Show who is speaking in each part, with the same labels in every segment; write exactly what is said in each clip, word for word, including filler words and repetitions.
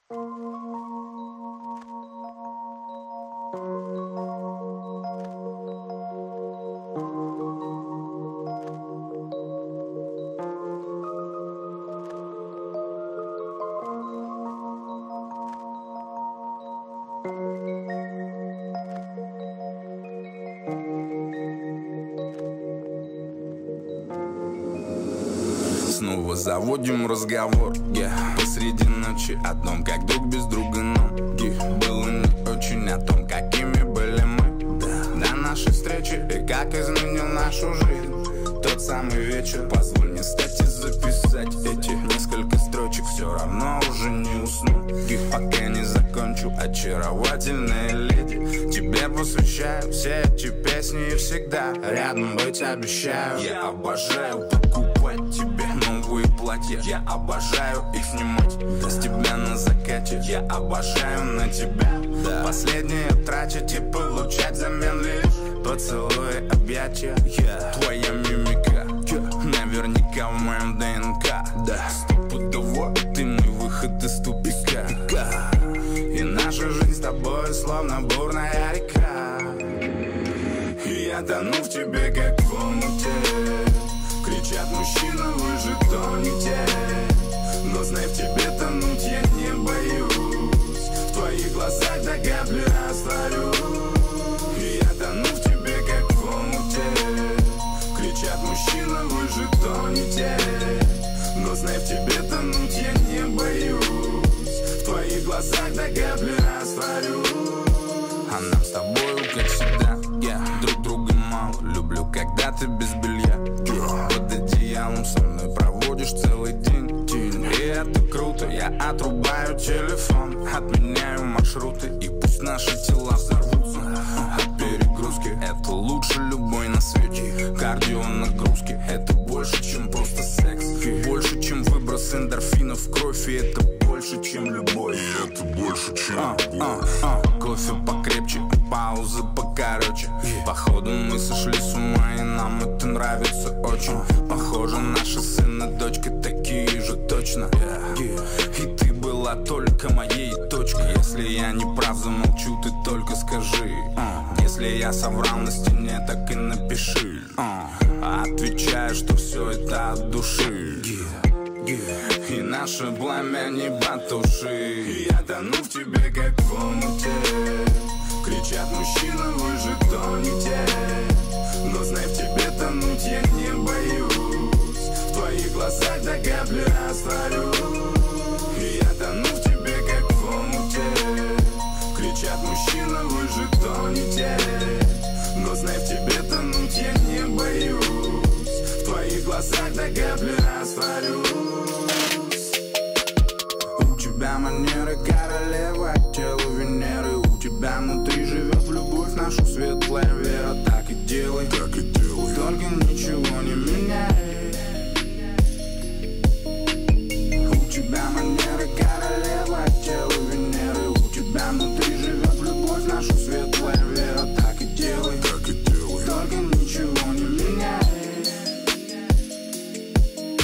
Speaker 1: Снова заводим разговор, yeah. Посреди ночи о том, как друг без друга ноги. Было не очень о том, какими были мы, да. До нашей встречи и как изменил нашу жизнь тот самый вечер. Позволь мне стать и записать эти несколько строчек. Все равно уже не усну, пока не закончу. Очаровательная леди, тебе посвящаю все эти песни и всегда рядом быть обещаю. Я обожаю покупать тебе новые платья, я обожаю их снимать, да. С тебя на закате, я обожаю на тебя, да. Последние тратить и получать взамен лишь поцелуи, объятия, yeah. Твоя мимика, yeah. Наверняка в моем ДНК, да. Стопудово ты мой выход из тупика, и наша жизнь с тобой словно бурная река. И я тону в тебе, как в омуте. Кричат мужчины, вы же тонете, но знай, в тебе тонуть я не боюсь. В твоих глазах до капли растворюсь. И я тону в тебе, как в омуте. Кричат мужчины, вы же тонете, но знай, в тебе тонуть я не боюсь. В твоих глазах до капли растворюсь. А нам с тобою, как всегда, yeah. Друг друга мало, люблю, когда ты без белья, yeah. Под одеялом со мной проводишь целый день, день. И это круто, я отрубаю телефон, отменяю маршруты, и пусть наши тела взорвутся от перегрузки. Это лучше любой на свете кардио нагрузки. Это больше, чем просто секс, больше, чем выброс эндорфинов в кровь. И это больше, чем любовь. И это больше, чем а, любовь. А, а. Кофе покрепче, паузы покороче. Походу мы сошли с ума, и нам это нравится очень. Похоже, наши сын и дочка такие же точно. И ты была только моей точкой. Если я не прав, замолчу, ты только скажи. Если я соврал на стене, так и напиши. Отвечаю, что все это от души. И наше пламя не потуши. И я тону в тебе, как в омуте. Кричат мужчины, вы же тонете, но знай, в тебе тонуть я не боюсь. В твоих глазах до капли растворюсь. И я тону в тебе, как в омуте. Кричат мужчины, вы же тонете, но знай, в тебе тонуть я не боюсь. В твоих глазах до капли растворюсь. У тебя манеры королевы, тело Венеры. У тебя внутри живет любовь, нашу светлая вера. Так и делай, так и делай, только ничего не меняй. У тебя манеры королевы, тело Венеры. У тебя внутри живет любовь, нашу светлая вера. Так и делай, так и делай, только ничего не меняй.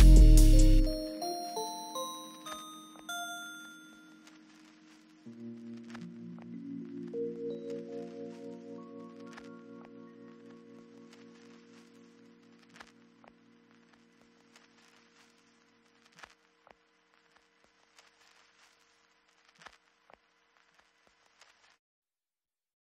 Speaker 2: Thank you.